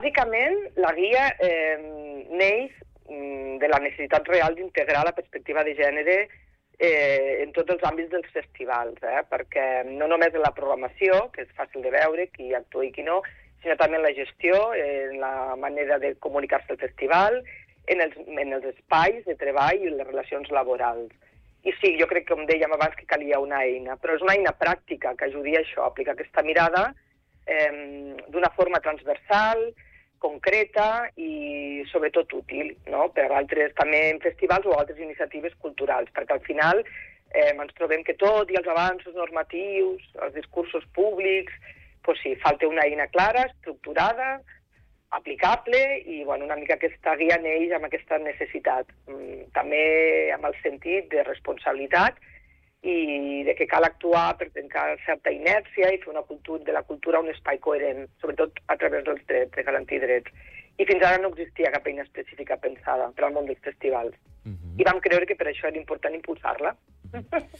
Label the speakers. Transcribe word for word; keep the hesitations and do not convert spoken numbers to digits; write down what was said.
Speaker 1: Bàsicament, la guia eh, neix de la necessitat real d'integrar la perspectiva de gènere eh, en tots els àmbits dels festivals, eh? Perquè no només en la programació, que és fàcil de veure qui actua i qui no, sinó també en la gestió, en la manera de comunicar-se al festival, en els, en els espais de treball i les relacions laborals. I sí, jo crec que, com dèiem abans, que calia una eina, però és una eina pràctica que ajudi a això, a aplicar aquesta mirada eh, d'una forma transversal, concreta i sobretot útil, no? Per altres també en festivals o altres iniciatives culturals, perquè al final eh, ens trobem que tot i els avanços normatius, els discursos públics, pues sí, falta una eina clara, estructurada, aplicable i bueno, una mica aquesta guia neix amb aquesta necessitat, també amb el sentit de responsabilitat i de que cal actuar per trencar certa inèrcia i fer una cultura, de la cultura un espai coherent, sobretot a través dels drets, de garantir drets. I fins ara no existia cap eina específica pensada per al món dels festivals. Uh-huh. I vam creure que per això era important impulsar-la. Uh-huh.